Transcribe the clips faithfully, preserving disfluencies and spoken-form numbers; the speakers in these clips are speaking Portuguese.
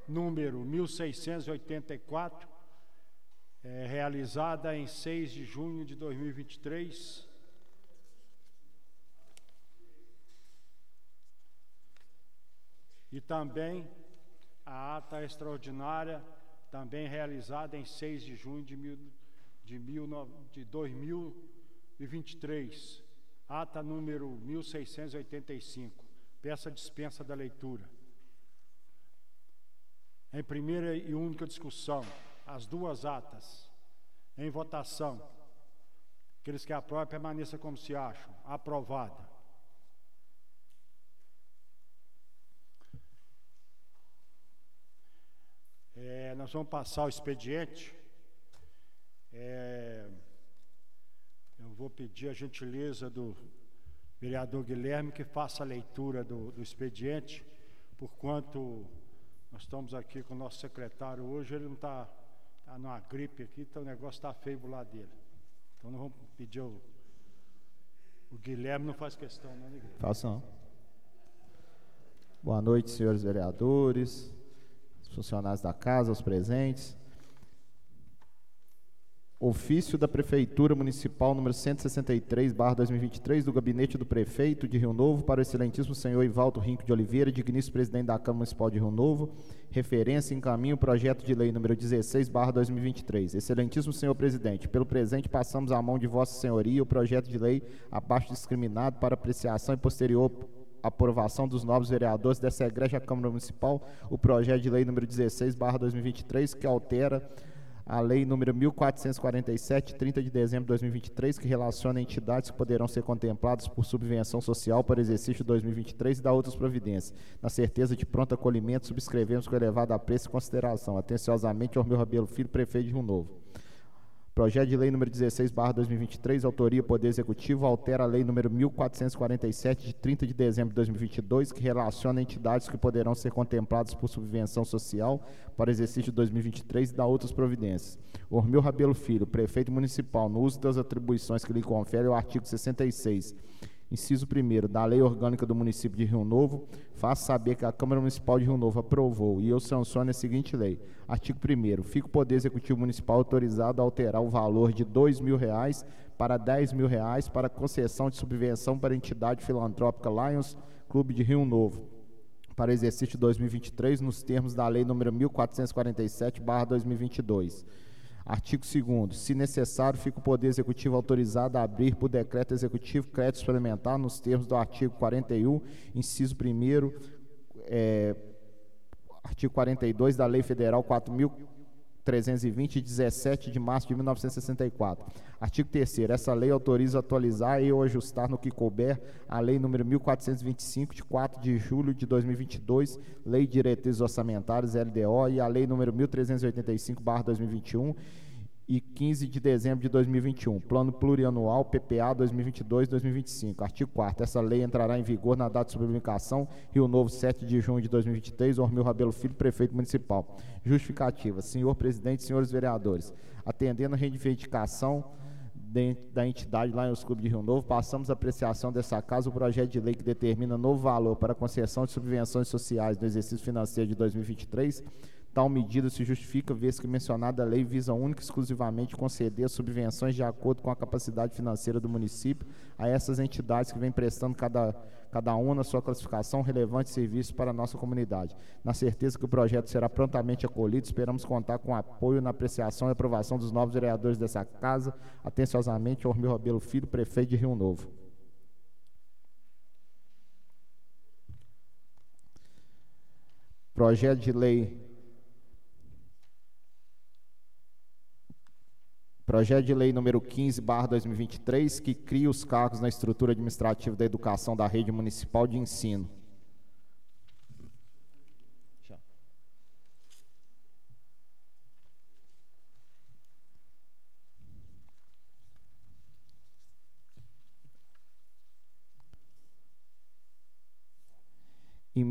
número mil seiscentos e oitenta e quatro, é, realizada em seis de junho de dois mil e vinte e três. E também a ata extraordinária, também realizada em seis de junho de, mil, de, mil, de dois mil e vinte e três, ata número mil seiscentos e oitenta e cinco. Peço a dispensa da leitura. Em primeira e única discussão, as duas atas, em votação. Aqueles que aprovam, permaneçam como se acham. Aprovada. É, nós vamos passar o expediente. É, eu vou pedir a gentileza do vereador Guilherme que faça a leitura do, do expediente, porquanto nós estamos aqui com o nosso secretário hoje, ele não está tá numa gripe aqui, então o negócio está feio do lado dele. Então nós vamos pedir o, o Guilherme, não faz questão, não, né, Guilherme? Faço não. Boa noite, senhores vereadores, funcionários da casa, os presentes. Ofício da Prefeitura Municipal número cento e sessenta e três, barra dois mil e vinte e três, do Gabinete do Prefeito de Rio Novo, para o excelentíssimo senhor Ivaldo Rinco de Oliveira, digníssimo presidente da Câmara Municipal de Rio Novo, referência em caminho, projeto de lei número dezesseis, barra dois mil e vinte e três. Excelentíssimo senhor presidente, pelo presente passamos à mão de vossa senhoria o projeto de lei abaixo discriminado para apreciação e posterior aprovação dos novos vereadores dessa egrégia Câmara Municipal, o projeto de lei número dezesseis, barra dois mil e vinte e três, que altera a lei número mil quatrocentos e quarenta e sete, trinta de dezembro de dois mil e vinte e três, que relaciona entidades que poderão ser contempladas por subvenção social para exercício de dois mil e vinte e três e dá outras providências. Na certeza de pronto acolhimento, subscrevemos com elevado apreço e consideração. Atenciosamente, Ormil Rabelo Filho, prefeito de Rio Novo. Projeto de lei número dezesseis, barra dois mil e vinte e três, autoria Poder Executivo, altera a lei número mil quatrocentos e quarenta e sete, de trinta de dezembro de dois mil e vinte e dois, que relaciona entidades que poderão ser contempladas por subvenção social para exercício de dois mil e vinte e três e dá outras providências. Ormil Rabelo Filho, prefeito municipal, no uso das atribuições que lhe confere o artigo sessenta e seis, inciso primeiro, da Lei Orgânica do Município de Rio Novo, faço saber que a Câmara Municipal de Rio Novo aprovou e eu sanciono a seguinte lei. Artigo primeiro, fica o Poder Executivo Municipal autorizado a alterar o valor de dois mil reais para dez mil reais para concessão de subvenção para a entidade filantrópica Lions Clube de Rio Novo, para exercício de dois mil e vinte e três, nos termos da Lei número mil quatrocentos e quarenta e sete, barra dois mil e vinte e dois. Artigo segundo, se necessário, fica o Poder Executivo autorizado a abrir por decreto executivo crédito suplementar nos termos do artigo quarenta e um, inciso primeiro, é, artigo quarenta e dois da Lei Federal quatro mil trezentos e vinte, de dezessete de março de mil novecentos e sessenta e quatro. Artigo terceiro, essa lei autoriza atualizar e ou ajustar no que couber a Lei número mil quatrocentos e vinte e cinco, de quatro de julho de dois mil e vinte e dois, Lei de Diretrizes Orçamentárias, L D O, e a Lei número mil trezentos e oitenta e cinco, barra dois mil e vinte e um, e quinze de dezembro de dois mil e vinte e um, Plano Plurianual P P A dois mil e vinte e dois a dois mil e vinte e cinco. Artigo quarto, essa lei entrará em vigor na data de sua publicação, Rio Novo, sete de junho de dois mil e vinte e três, Ormil Rabelo Filho, prefeito municipal. Justificativa. Senhor presidente, senhores vereadores, atendendo a reivindicação da entidade lá no Clube de Rio Novo, passamos a apreciação dessa casa o projeto de lei que determina novo valor para a concessão de subvenções sociais no exercício financeiro de dois mil e vinte e três. Tal medida se justifica, vez que mencionada lei visa única e exclusivamente conceder subvenções de acordo com a capacidade financeira do município a essas entidades que vêm prestando cada, cada uma na sua classificação relevante serviço para a nossa comunidade. Na certeza que o projeto será prontamente acolhido, esperamos contar com apoio na apreciação e aprovação dos novos vereadores dessa casa. Atenciosamente, Ormil Rabelo Filho, prefeito de Rio Novo. Projeto de lei Projeto de lei número quinze, barra dois mil e vinte e três, que cria os cargos na estrutura administrativa da educação da rede municipal de ensino.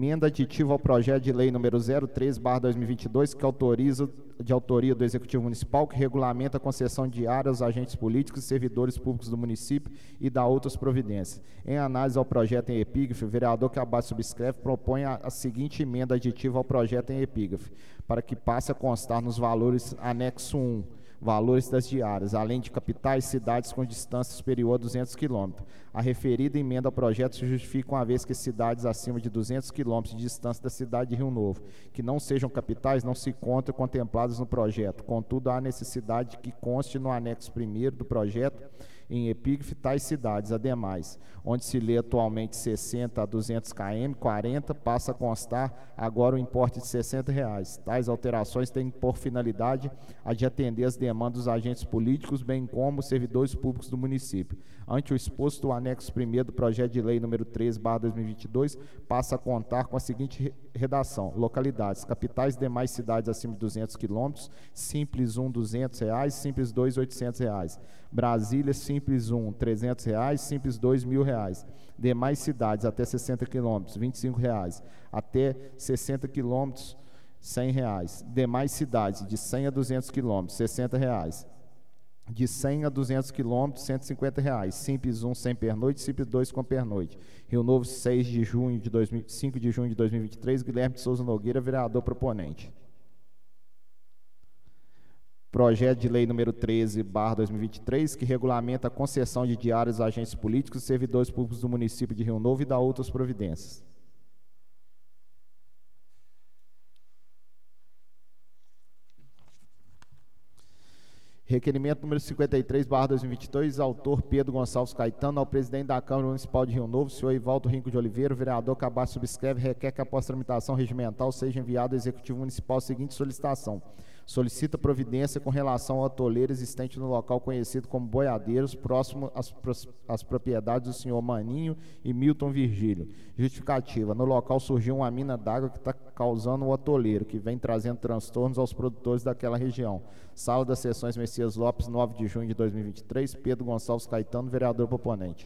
emenda aditiva ao projeto de lei número zero três barra dois mil e vinte e dois, que autoriza, de autoria do Executivo Municipal, que regulamenta a concessão diária aos agentes políticos e servidores públicos do município e dá outras providências. Em análise ao projeto em epígrafe, o vereador que abaixo subscreve propõe a, a seguinte emenda aditiva ao projeto em epígrafe, para que passe a constar nos valores anexo um, valores das diárias, além de capitais e cidades com distância superior a duzentos quilômetros. A referida emenda ao projeto se justifica uma vez que cidades acima de duzentos quilômetros de distância da cidade de Rio Novo, que não sejam capitais, não se encontram contempladas no projeto. Contudo, há necessidade que conste no anexo primeiro do projeto, em epígrafe, tais cidades, ademais, onde se lê atualmente sessenta a duzentos quilômetros, quarenta, passa a constar agora o importe de sessenta reais. Tais alterações têm por finalidade a de atender as demandas dos agentes políticos, bem como servidores públicos do município. Ante o exposto, o anexo primeiro do projeto de lei número treze barra dois mil e vinte e dois passa a contar com a seguinte redação: localidades, capitais e demais cidades acima de duzentos quilômetros, Simples um, duzentos reais, Simples dois, oitocentos reais. Brasília, Simples um, trezentos reais, Simples dois, mil reais. Demais cidades até sessenta quilômetros, vinte e cinco reais. Até sessenta quilômetros, cem reais. Demais cidades de cem a duzentos quilômetros, sessenta reais. De cem a duzentos quilômetros, cento e cinquenta reais. Simples um, sem pernoite, Simples dois, com pernoite. Rio Novo, seis de junho de dois mil, cinco de junho de dois mil e vinte e três, Guilherme de Souza Nogueira, vereador proponente. Projeto de lei número treze barra dois mil e vinte e três, que regulamenta a concessão de diárias a agentes políticos e servidores públicos do município de Rio Novo e dá outras providências. Requerimento número cinquenta e três barra dois mil e vinte e dois, autor Pedro Gonçalves Caetano, ao presidente da Câmara Municipal de Rio Novo, senhor Ivaldo Rinco de Oliveira, o vereador que abaixo subscreve, requer que após tramitação regimental seja enviado ao Executivo Municipal a seguinte solicitação: solicita providência com relação ao atoleiro existente no local conhecido como Boiadeiros, próximo às, às propriedades do senhor Maninho e Milton Virgílio. Justificativa: no local surgiu uma mina d'água que está causando o atoleiro, que vem trazendo transtornos aos produtores daquela região. Sala das Sessões Messias Lopes, nove de junho de dois mil e vinte e três, Pedro Gonçalves Caetano, vereador proponente.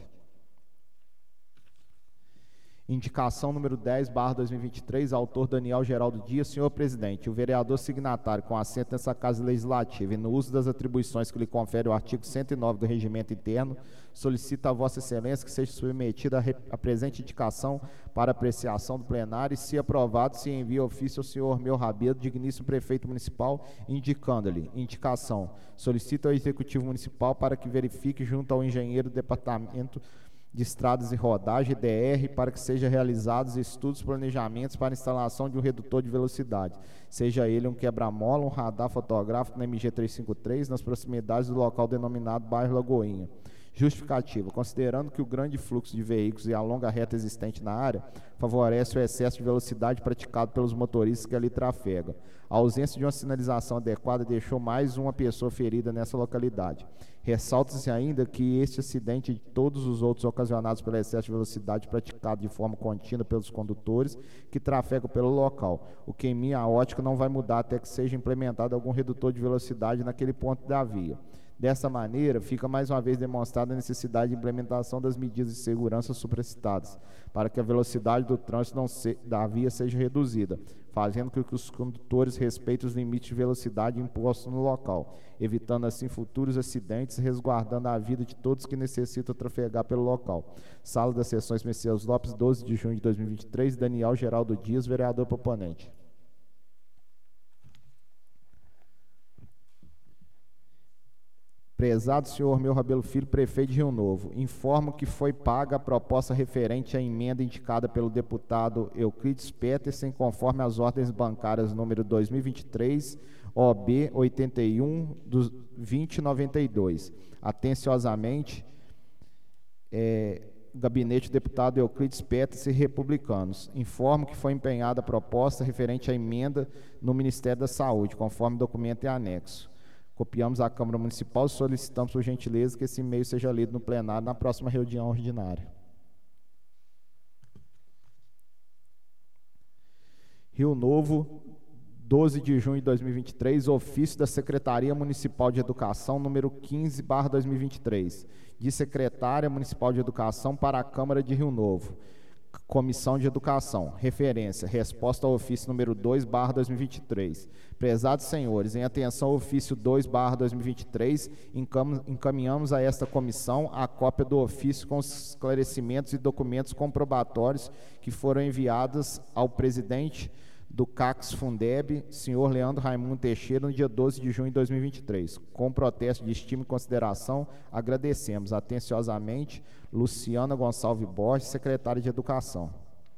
Indicação número dez barra dois mil e vinte e três, autor Daniel Geraldo Dias. Senhor presidente, o vereador signatário com assento nessa Casa Legislativa e no uso das atribuições que lhe confere o artigo cento e nove do Regimento Interno, solicita a Vossa Excelência que seja submetida a, a presente indicação para apreciação do plenário e, se aprovado, se envia ofício ao senhor Meu Rabelo, digníssimo prefeito municipal, indicando-lhe: indicação, solicita ao Executivo Municipal para que verifique junto ao engenheiro do Departamento de Estradas e Rodagem, D R, para que sejam realizados estudos e planejamentos para a instalação de um redutor de velocidade, seja ele um quebra-mola, um radar fotográfico na M G trezentos e cinquenta e três, nas proximidades do local denominado bairro Lagoinha. Justificativa: considerando que o grande fluxo de veículos e a longa reta existente na área favorece o excesso de velocidade praticado pelos motoristas que ali trafegam. A ausência de uma sinalização adequada deixou mais uma pessoa ferida nessa localidade. Ressalta-se ainda que este acidente e todos os outros ocasionados pelo excesso de velocidade praticado de forma contínua pelos condutores que trafegam pelo local, o que em minha ótica não vai mudar até que seja implementado algum redutor de velocidade naquele ponto da via. Dessa maneira, fica mais uma vez demonstrada a necessidade de implementação das medidas de segurança supracitadas, para que a velocidade do trânsito não se, da via seja reduzida, fazendo com que os condutores respeitem os limites de velocidade impostos no local, evitando assim futuros acidentes e resguardando a vida de todos que necessitam trafegar pelo local. Sala das Sessões Messias Lopes, doze de junho de dois mil e vinte e três, Daniel Geraldo Dias, vereador proponente. Prezado senhor Meu Rabelo Filho, prefeito de Rio Novo, informo que foi paga a proposta referente à emenda indicada pelo deputado Euclides Petersen, conforme as ordens bancárias número dois mil e vinte e três, O B oitenta e um, do vinte e noventa e dois. Atenciosamente, é, Gabinete do Deputado Euclides Petersen, republicanos. Informo que foi empenhada a proposta referente à emenda no Ministério da Saúde, conforme documento em anexo. Copiamos à Câmara Municipal e solicitamos, por gentileza, que esse e-mail seja lido no plenário na próxima reunião ordinária. Rio Novo, doze de junho de dois mil e vinte e três, ofício da Secretaria Municipal de Educação, número quinze barra dois mil e vinte e três, de Secretária Municipal de Educação para a Câmara de Rio Novo. Comissão de Educação. Referência, resposta ao ofício número dois barra dois mil e vinte e três. Prezados senhores, em atenção ao ofício dois barra dois mil e vinte e três, encaminhamos a esta comissão a cópia do ofício com os esclarecimentos e documentos comprobatórios que foram enviados ao presidente do CACS Fundeb, senhor Leandro Raimundo Teixeira, no dia doze de junho de dois mil e vinte e três. Com protesto de estima e consideração, agradecemos atenciosamente Luciana Gonçalves Borges, secretária de Educação.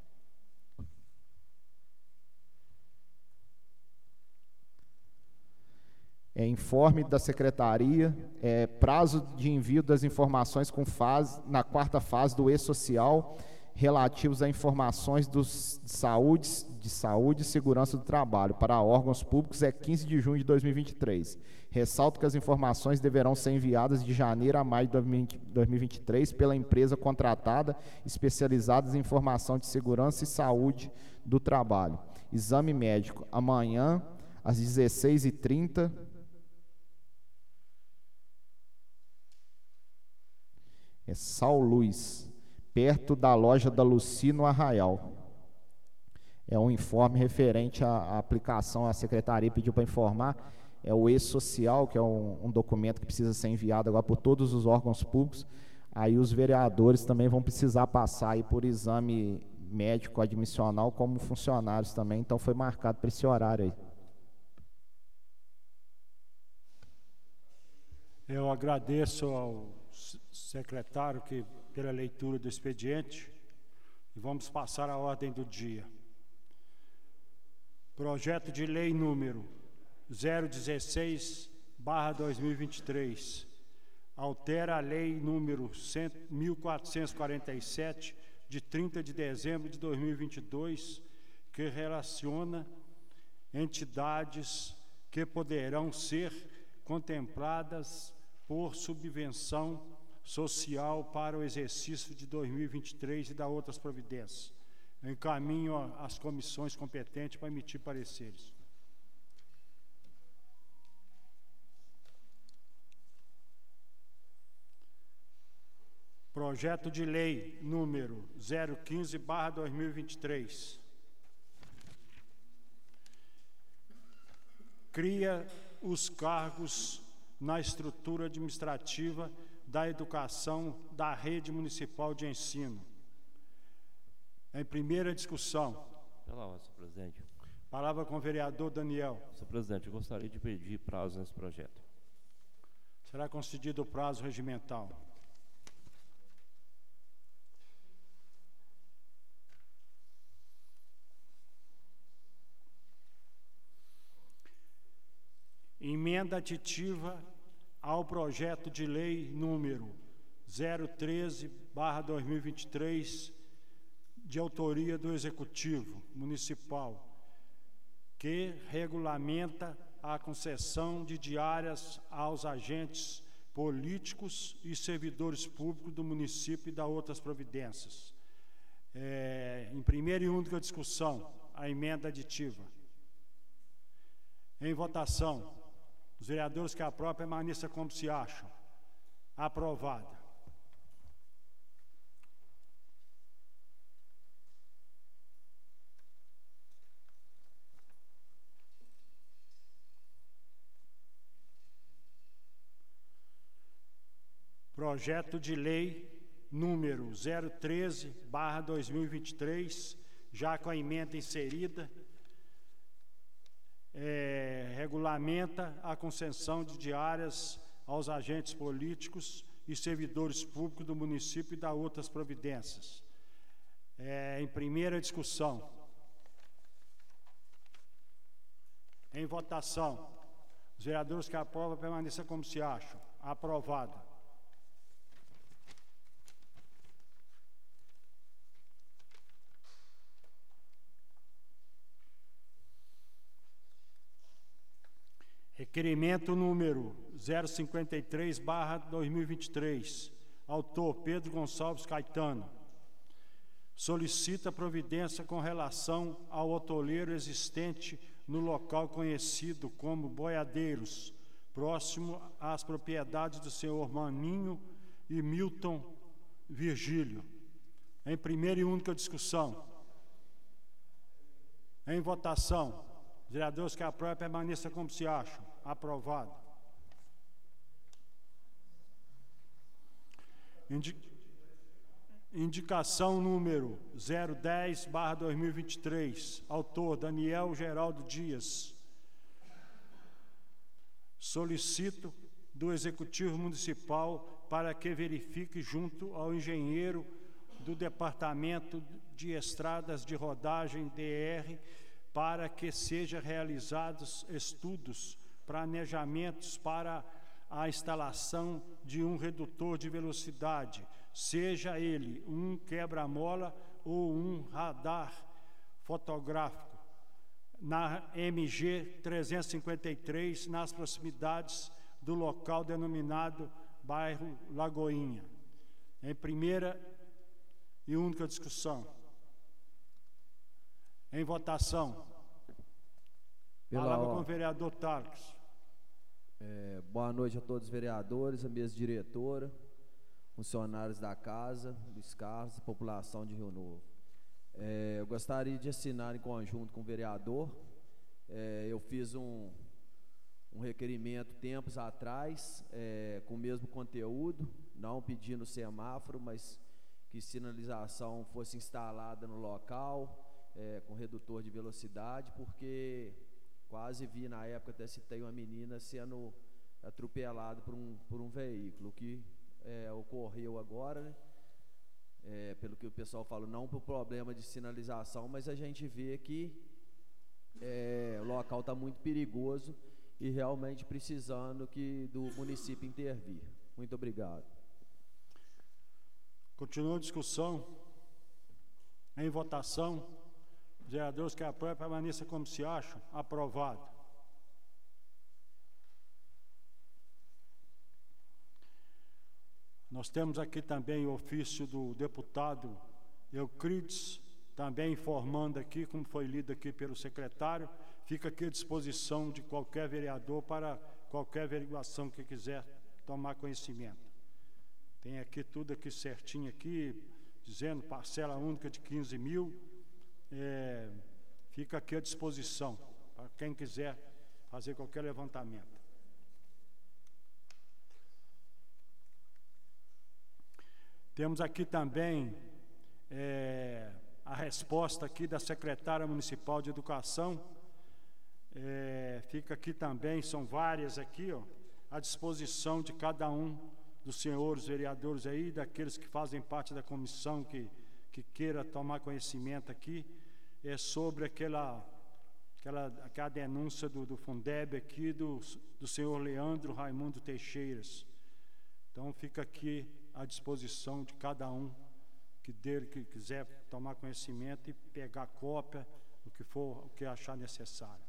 É, informe da Secretaria, é, prazo de envio das informações com fase, na quarta fase do E-Social, relativos a informações dos, de, saúde, de saúde e segurança do trabalho para órgãos públicos é quinze de junho de dois mil e vinte e três. Ressalto que as informações deverão ser enviadas de janeiro a maio de dois mil e vinte e três pela empresa contratada especializada em informação de segurança e saúde do trabalho. Exame médico amanhã às dezesseis e trinta. É Sal Luz, perto da loja da Luci, no Arraial. É um informe referente à, à aplicação, a secretaria pediu para informar, é o E-Social, que é um, um documento que precisa ser enviado agora por todos os órgãos públicos. Aí os vereadores também vão precisar passar aí por exame médico admissional como funcionários também, então foi marcado para esse horário aí. Eu agradeço ao secretário que, pela leitura do expediente, e vamos passar à ordem do dia. Projeto de lei número zero dezesseis barra dois mil e vinte e três, altera a lei número mil quatrocentos e quarenta e sete, de trinta de dezembro de dois mil e vinte e dois, que relaciona entidades que poderão ser contempladas por subvenção social para o exercício de dois mil e vinte e três e da outras providências. Eu encaminho às comissões competentes para emitir pareceres. Projeto de lei número zero quinze barra dois mil e vinte e três. Cria os cargos na estrutura administrativa da educação da rede municipal de ensino. Em primeira discussão. Pela ordem, senhor presidente. Palavra com o vereador Daniel. Senhor presidente, eu gostaria de pedir prazo nesse projeto. Será concedido o prazo regimental. Emenda aditiva ao projeto de lei número zero treze barra dois mil e vinte e três, de autoria do Executivo Municipal, que regulamenta a concessão de diárias aos agentes políticos e servidores públicos do município e da outras providências. É, em primeira e única discussão, a emenda aditiva. Em votação. Os vereadores que aprovam, permaneça como se acham. Aprovada. Projeto de lei número zero treze barra dois mil e vinte e três, já com a emenda inserida, É, regulamenta a concessão de diárias aos agentes políticos e servidores públicos do município e da outras providências. É, em primeira discussão. Em votação. Os vereadores que aprovam, permaneçam como se acham. Aprovado. Requerimento número zero cinquenta e três barra dois mil e vinte e três. Autor Pedro Gonçalves Caetano. Solicita providência com relação ao atoleiro existente no local conhecido como Boiadeiros, próximo às propriedades do senhor Maninho e Milton Virgílio, Em primeira e única discussão. Em votação. Os vereadores que aprovam, permaneçam como se acham. Aprovado. Indi... Indicação número zero dez barra dois mil e vinte e três. Autor Daniel Geraldo Dias. Solicito do Executivo Municipal para que verifique junto ao engenheiro do Departamento de Estradas de Rodagem D R para que sejam realizados estudos, planejamentos para a instalação de um redutor de velocidade, seja ele um quebra-mola ou um radar fotográfico, na M G trezentos e cinquenta e três, nas proximidades do local denominado bairro Lagoinha. Em primeira e única discussão. Em votação. Pela Palavra or- com o vereador Tarques. É, boa noite a todos os vereadores, a mesa diretora, funcionários da casa, Luiz Carlos, população de Rio Novo. É, eu gostaria de assinar em conjunto com o vereador. É, eu fiz um, um requerimento tempos atrás, é, com o mesmo conteúdo, não pedindo semáforo, mas que sinalização fosse instalada no local, é, com redutor de velocidade, porque quase vi na época, até citei uma menina sendo atropelada por um, por um veículo, que é, ocorreu agora, né? É, pelo que o pessoal fala, não por problema de sinalização, mas a gente vê que é, o local está muito perigoso e realmente precisando que do município intervir. Muito obrigado. Continua a discussão. Em votação. Os vereadores que apoiam, permaneçam como se acham. Aprovado. Nós temos aqui também o ofício do deputado Euclides, também informando aqui, como foi lido aqui pelo secretário, fica aqui à disposição de qualquer vereador para qualquer averiguação que quiser tomar conhecimento. Tem aqui tudo aqui certinho aqui, dizendo parcela única de quinze mil, é, fica aqui à disposição para quem quiser fazer qualquer levantamento. Temos aqui também é, a resposta aqui da secretária municipal de educação. É, fica aqui também, são várias aqui, ó, à disposição de cada um dos senhores vereadores aí, daqueles que fazem parte da comissão que, que queira tomar conhecimento aqui, é sobre aquela, aquela, aquela denúncia do, do Fundeb aqui, do, do senhor Leandro Raimundo Teixeiras. Então fica aqui à disposição de cada um que dele que quiser tomar conhecimento e pegar cópia, o que for, o que achar necessário.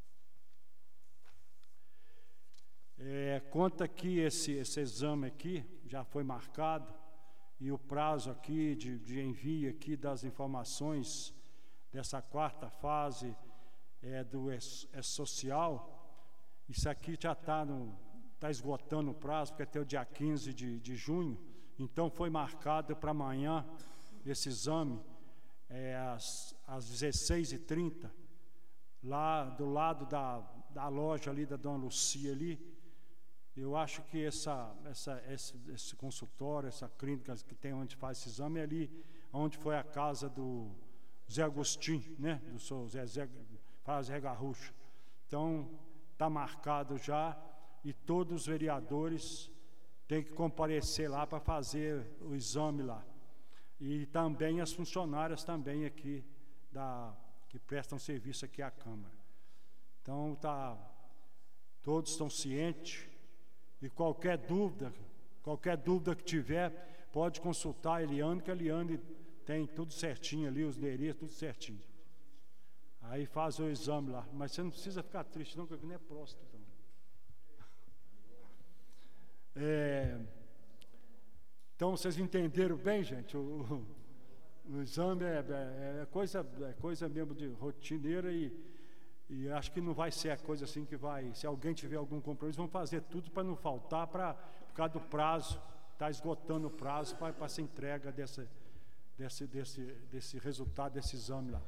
É, conta que esse, esse exame aqui já foi marcado e o prazo aqui de, de envio aqui das informações dessa quarta fase é, do é, é social, isso aqui já está tá esgotando o prazo, porque até o dia quinze de, de junho, então foi marcado para amanhã esse exame, é, às, às dezesseis e trinta, lá do lado da, da loja ali da Dona Lucia ali. Eu acho que essa, essa, esse, esse consultório, essa clínica que tem onde faz esse exame é ali onde foi a casa do Zé Agostinho, né? Do seu Zé, Zé, faz Zé Garrucha. Então, está marcado já e todos os vereadores têm que comparecer lá para fazer o exame lá. E também as funcionárias também aqui, da, que prestam serviço aqui à Câmara. Então, tá, todos estão cientes. E qualquer dúvida, qualquer dúvida que tiver, pode consultar a Eliane, que a Eliane tem tudo certinho ali, os endereços, tudo certinho. Aí faz o exame lá. Mas você não precisa ficar triste não, porque não é próstata. Então. É, então, vocês entenderam bem, gente? O, o, o exame é, é, é, coisa, é coisa mesmo de rotineira e... E acho que não vai ser a coisa assim que vai, se alguém tiver algum compromisso, vão fazer tudo para não faltar, pra, por causa do prazo, está esgotando o prazo para essa entrega dessa, desse, desse, desse resultado, desse exame lá.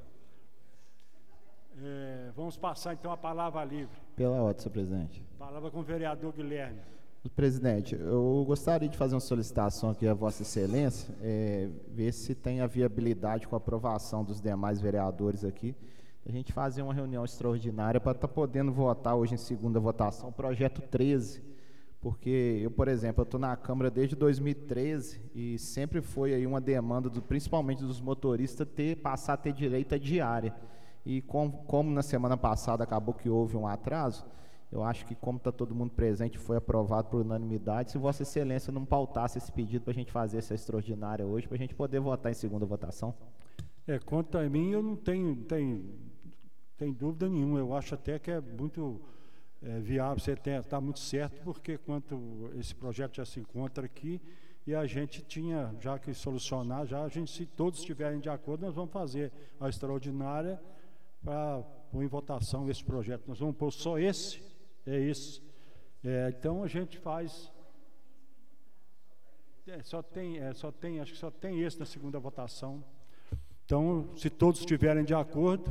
É, vamos passar então a palavra livre. Pela ordem, senhor presidente. Palavra com o vereador Guilherme. Presidente, eu gostaria de fazer uma solicitação aqui à Vossa Excelência, é, ver se tem a viabilidade com a aprovação dos demais vereadores aqui, a gente fazer uma reunião extraordinária para estar tá podendo votar hoje em segunda votação, o projeto treze, porque eu, por exemplo, eu estou na Câmara desde dois mil e treze e sempre foi aí uma demanda, do, principalmente dos motoristas, ter, passar a ter direito à diária. E com, como na semana passada acabou que houve um atraso, eu acho que como está todo mundo presente, foi aprovado por unanimidade, se Vossa Excelência não pautasse esse pedido para a gente fazer essa extraordinária hoje, para a gente poder votar em segunda votação. É, quanto a mim, eu não tenho, tenho, tenho dúvida nenhuma, eu acho até que é muito é, viável, você está muito certo, porque quanto esse projeto já se encontra aqui, e a gente tinha já que solucionar, já a gente, se todos estiverem de acordo, nós vamos fazer a extraordinária para pôr em votação esse projeto. Nós vamos pôr só esse, é isso. É, então a gente faz. É, só tem, é, só tem, acho que só tem esse na segunda votação. Então, se todos estiverem de acordo,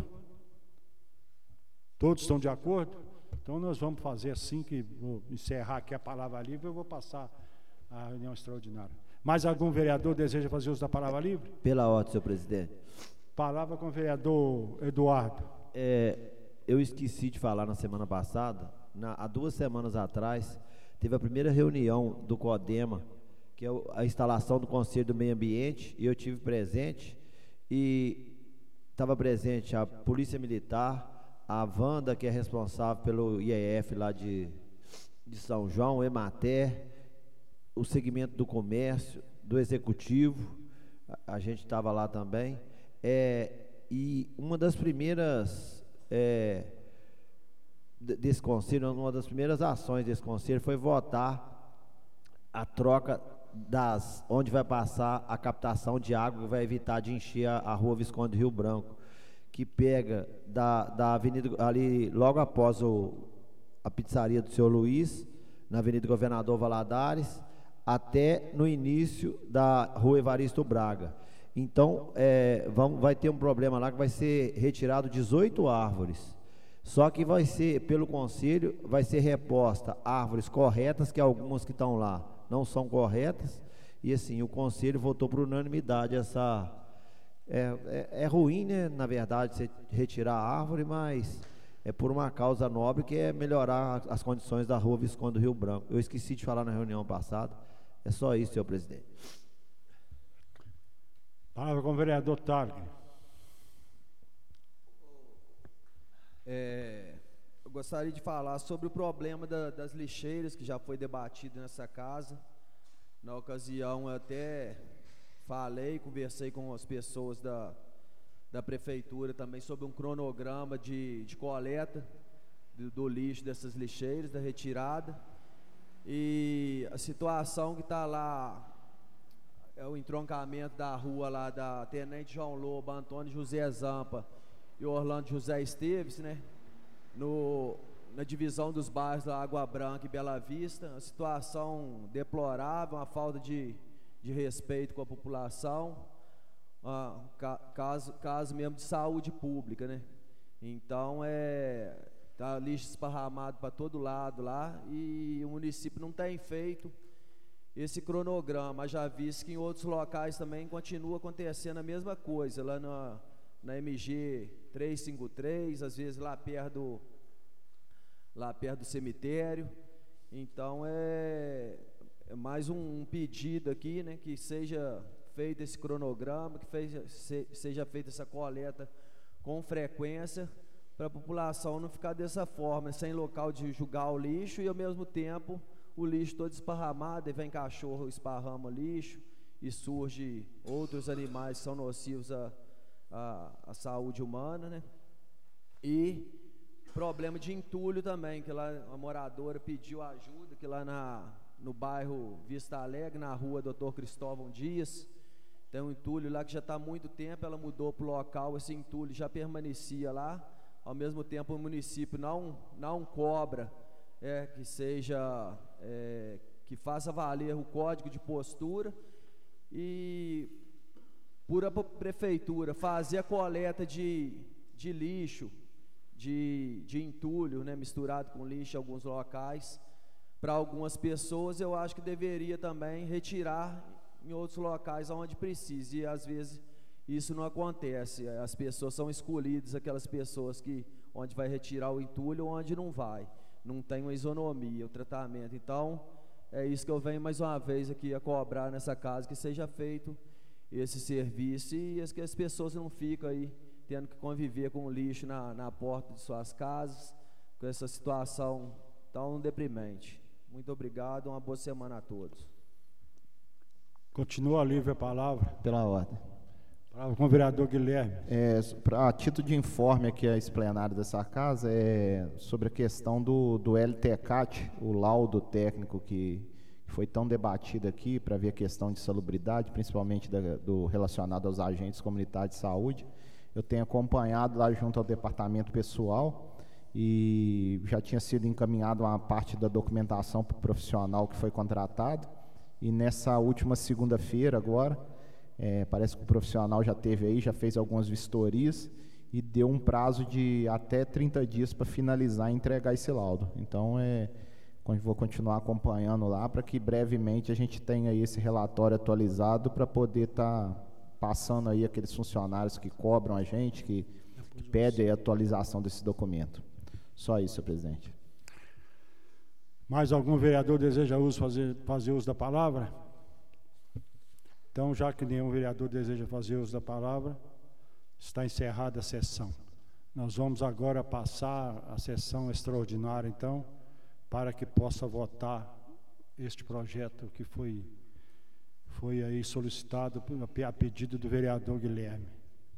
todos estão de acordo, então nós vamos fazer assim que vou encerrar aqui a palavra livre, eu vou passar a reunião extraordinária. Mais algum vereador deseja fazer uso da palavra livre? Pela ordem, senhor presidente. Palavra com o vereador Eduardo. É, eu esqueci de falar na semana passada, na, há duas semanas atrás, teve a primeira reunião do CODEMA, que é a instalação do Conselho do Meio Ambiente, e eu tive presente, e estava presente a Polícia Militar, a Wanda, que é responsável pelo I E F lá de, de São João, o EMATER, o segmento do comércio, do executivo, a, a gente estava lá também. É, e uma das primeiras é, desse conselho, uma das primeiras ações desse conselho foi votar a troca das, onde vai passar a captação de água, que vai evitar de encher a, a rua Visconde Rio Branco, que pega da, da avenida, ali logo após o, a pizzaria do senhor Luiz, na Avenida Governador Valadares, até no início da rua Evaristo Braga. Então, é, vamos, vai ter um problema lá que vai ser retirado dezoito árvores. Só que vai ser, pelo conselho, vai ser reposta árvores corretas, que algumas que estão lá não são corretas. E assim, o conselho votou por unanimidade essa... É, é, é ruim, né, na verdade, você retirar a árvore, mas é por uma causa nobre, que é melhorar as condições da rua Visconde do Rio Branco. Eu esqueci de falar na reunião passada. É só isso, senhor presidente. Palavra com o vereador Targue. É, eu gostaria de falar sobre o problema da, das lixeiras, que já foi debatido nessa casa. Na ocasião, eu até falei, conversei com as pessoas da, da prefeitura também sobre um cronograma de, de coleta do, do lixo dessas lixeiras, da retirada. E a situação que está lá é o entroncamento da rua lá da Tenente João Lobo, Antônio José Zampa e Orlando José Esteves, né? No, na divisão dos bairros da Água Branca e Bela Vista, a situação deplorável, uma falta de, de respeito com a população, ah, ca, caso, caso mesmo de saúde pública, né? Então, é, tá lixo esparramado para todo lado lá, e o município não tem feito esse cronograma. Já visto que em outros locais também continua acontecendo a mesma coisa, lá na, na M G trezentos e cinquenta e três, às vezes lá perto do, lá perto do cemitério. Então é, é mais um, um pedido aqui, né, que seja feito esse cronograma, que fez, se, seja feita essa coleta com frequência, para a população não ficar dessa forma, sem local de jogar o lixo, e ao mesmo tempo o lixo todo esparramado, e vem cachorro, esparrama lixo, e surge outros animais que são nocivos à, à, à saúde humana, né? E problema de entulho também, que lá a moradora pediu ajuda, que lá na, no bairro Vista Alegre, na rua doutor Cristóvão Dias, tem um entulho lá que já está há muito tempo, ela mudou para o local, esse entulho já permanecia lá, ao mesmo tempo o município não, não cobra é, que seja, é, que faça valer o código de postura, e por a prefeitura fazer a coleta de, de lixo, de, de entulho, né, misturado com lixo em alguns locais, para algumas pessoas, eu acho que deveria também retirar em outros locais onde precisa, e às vezes isso não acontece, as pessoas são escolhidas, aquelas pessoas que, onde vai retirar o entulho, onde não vai, não tem uma isonomia, o tratamento. Então, é isso que eu venho mais uma vez aqui a cobrar nessa casa, que seja feito esse serviço, e que as pessoas não ficam aí tendo que conviver com o lixo na, na porta de suas casas, com essa situação tão deprimente. Muito obrigado, uma boa semana a todos. Continua livre a palavra. Pela ordem. Palavra com o vereador Guilherme. É, pra, a título de informe aqui a esse plenário dessa casa, é sobre a questão do, do L T C A T, o laudo técnico que foi tão debatido aqui para ver a questão de salubridade, principalmente da, do relacionado aos agentes comunitários de saúde. Eu tenho acompanhado lá junto ao departamento pessoal e já tinha sido encaminhado uma parte da documentação para o profissional que foi contratado, e nessa última segunda-feira agora, é, parece que o profissional já teve aí, já fez algumas vistorias e deu um prazo de até trinta dias para finalizar e entregar esse laudo. Então, é, vou continuar acompanhando lá para que brevemente a gente tenha aí esse relatório atualizado para poder estar tá passando aí aqueles funcionários que cobram a gente, que, que pedem a atualização desse documento. Só isso, senhor presidente. Mais algum vereador deseja uso, fazer, fazer uso da palavra? Então, já que nenhum vereador deseja fazer uso da palavra, está encerrada a sessão. Nós vamos agora passar a sessão extraordinária, então, para que possa votar este projeto que foi, foi aí solicitado a pedido do vereador Guilherme.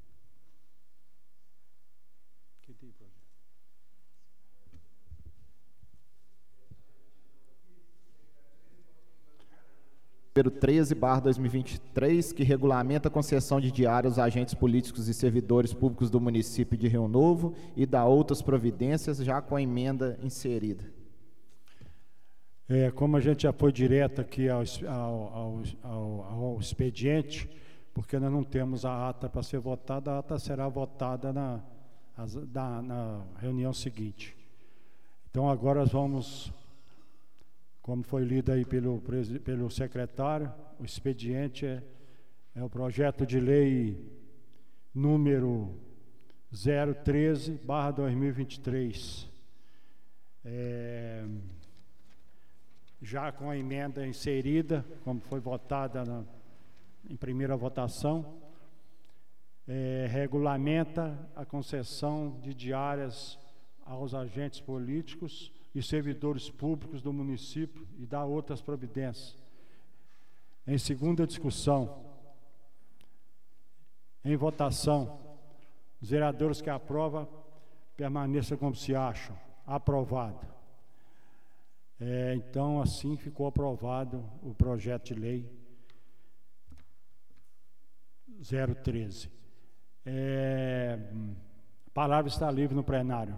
Número treze barra dois mil e vinte e três, que regulamenta a concessão de diária aos agentes políticos e servidores públicos do município de Rio Novo e dá outras providências, já com a emenda inserida. É, como a gente já foi direto aqui ao, ao, ao, ao expediente, porque nós não temos a ata para ser votada, a ata será votada na, na, na reunião seguinte. Então, agora nós vamos... Como foi lido aí pelo, pelo secretário, o expediente é, é o projeto de lei número zero treze barra dois mil e vinte e três. É, já com a emenda inserida, como foi votada na, em primeira votação, é, regulamenta a concessão de diárias aos agentes políticos e servidores públicos do município e dá outras providências. Em segunda discussão, em votação, os vereadores que aprovam, permaneçam como se acham. Aprovado. É, então, assim ficou aprovado o projeto de lei zero treze. É, a palavra está livre no plenário.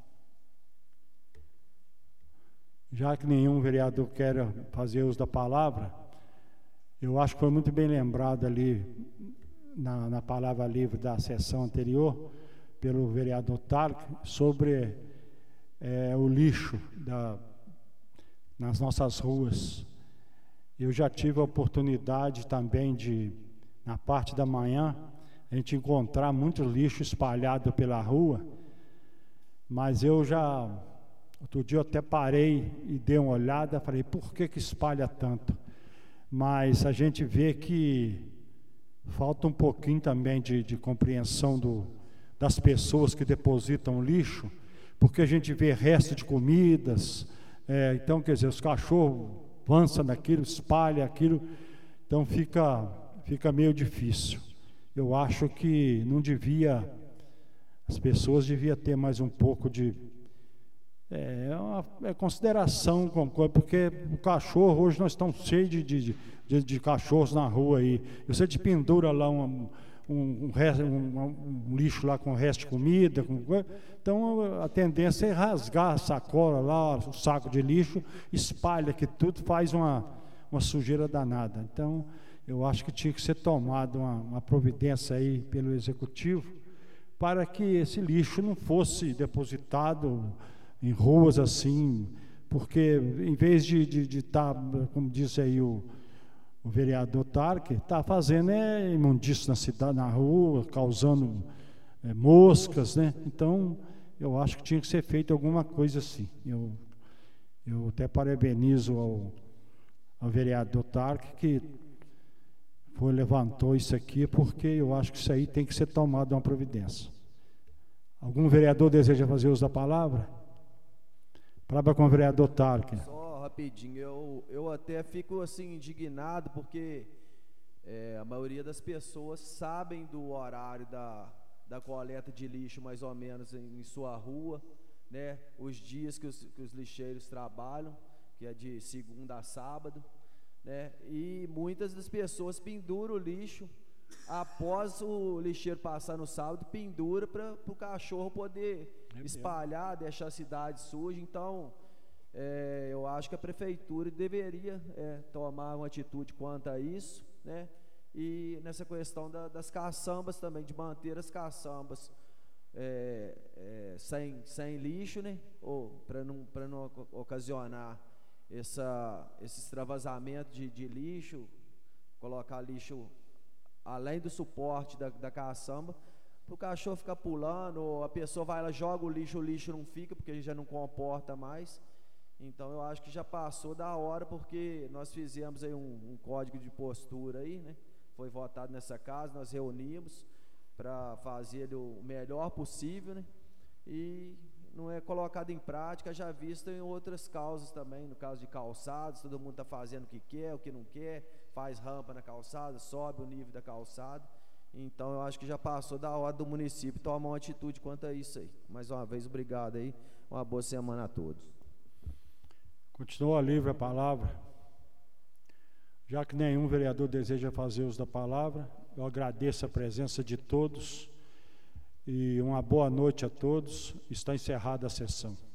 Já que nenhum vereador quer fazer uso da palavra, eu acho que foi muito bem lembrado ali na, na palavra livre da sessão anterior, pelo vereador Tarek, sobre é, o lixo da, nas nossas ruas. Eu já tive a oportunidade também de, na parte da manhã, a gente encontrar muito lixo espalhado pela rua, mas eu já... Outro dia eu até parei e dei uma olhada, falei, por que que espalha tanto? Mas a gente vê que falta um pouquinho também de, de compreensão do, das pessoas que depositam lixo, porque a gente vê resto de comidas, é, então, quer dizer, os cachorros avançam naquilo, espalham aquilo, então fica, fica meio difícil. Eu acho que não devia, as pessoas deviam ter mais um pouco de... É uma é consideração com coisa, porque o cachorro, hoje nós estamos cheios de, de, de, de cachorros na rua aí. Você te pendura lá um, um, um, resto, um, um lixo lá com resto de comida, com coisa. Então a tendência é rasgar a sacola lá, o saco de lixo, espalha que tudo, faz uma, uma sujeira danada. Então eu acho que tinha que ser tomada uma, uma providência aí pelo Executivo para que esse lixo não fosse depositado em ruas assim, porque em vez de estar, como disse aí o, o vereador Tarque, está fazendo é, imundício na cidade, na rua, causando é, moscas, né? Então, eu acho que tinha que ser feito alguma coisa assim. Eu, eu até parabenizo ao, ao vereador Tarque, que foi, levantou isso aqui, porque eu acho que isso aí tem que ser tomado uma providência. Algum vereador deseja fazer uso da palavra? Palavra com o vereador Tarque. Só rapidinho, eu, eu até fico assim indignado, porque é, a maioria das pessoas sabem do horário da, da coleta de lixo, mais ou menos, em, em sua rua, né? Os dias que os, que os lixeiros trabalham, que é de segunda a sábado, né? E muitas das pessoas penduram o lixo após o lixeiro passar no sábado, pendura para o cachorro poder é espalhar, mesmo. Deixar a cidade suja. Então, é, eu acho que a prefeitura deveria é, tomar uma atitude quanto a isso, né? E nessa questão da, das caçambas também, de manter as caçambas é, é, sem, sem lixo, né? Ou para não, para não ocasionar essa, esse extravasamento de, de lixo, colocar lixo além do suporte da, da caçamba, para o cachorro ficar pulando, ou a pessoa vai lá, joga o lixo, o lixo não fica, porque já não comporta mais. Então eu acho que já passou da hora, porque nós fizemos aí um, um código de postura aí, né? Foi votado nessa casa, nós reunimos para fazer ele o melhor possível, né? E não é colocado em prática, já visto em outras causas também, no caso de calçados, todo mundo está fazendo o que quer, o que não quer, faz rampa na calçada, sobe o nível da calçada. Então eu acho que já passou da hora do município tomar uma atitude quanto a isso aí. Mais uma vez, obrigado aí, uma boa semana a todos. Continua livre a palavra. Já que nenhum vereador deseja fazer uso da palavra, eu agradeço a presença de todos e uma boa noite a todos. Está encerrada a sessão.